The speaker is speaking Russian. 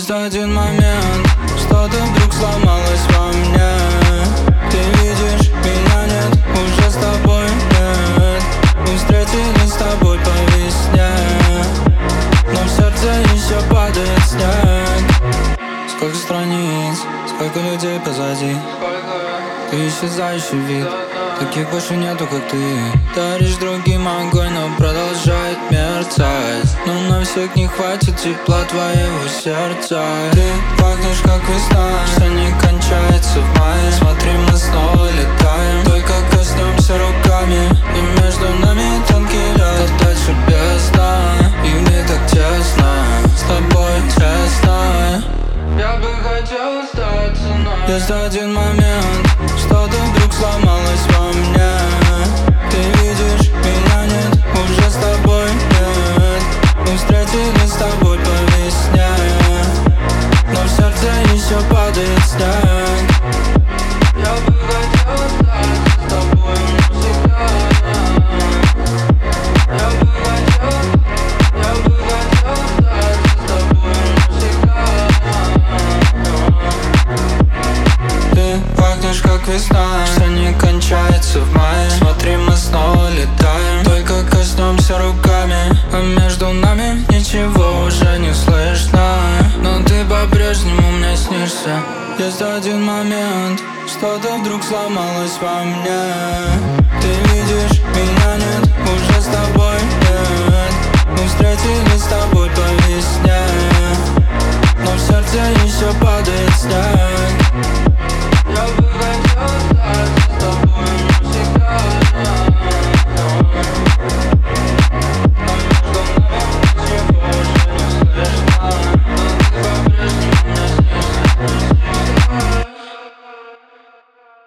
Есть один момент, что-то вдруг сломалось во мне. Ты видишь, меня нет, уже с тобой нет. Мы встретились с тобой по весне, но в сердце еще падает снег. Сколько страниц, сколько людей позади, ты исчезающий вид, таких больше нету, как ты. Даришь другим огонь, но продолжает мерцать. Но на всех не хватит тепла твоего сердца. Ты пахнешь, как весна, что не кончается в мае. Смотри, мы снова летаем, только коснемся руками, и между нами тонкий лед, а дальше бездна. И мне так тесно, с тобой честно. Я бы хотел остаться, но есть один момент, что-то вдруг сломалось во мне. Ты видишь, меня нет, уже с тобой нет. Мы встретились с тобой по весне, но в сердце еще падает снег. Я бы хотел остаться с тобой навсегда. Я бы хотел остаться с тобой навсегда. Ты пахнешь, как весна, что не кончается в мае. Смотри, мы снова летаем, только коснемся руками, а между нами ничего уже не слышно. Но ты по-прежнему мне снишься. Есть один момент, что-то вдруг сломалось во мне. Ты видишь, меня нет, уже с тобой нет. Мы встретились с тобой по весне, но в сердце еще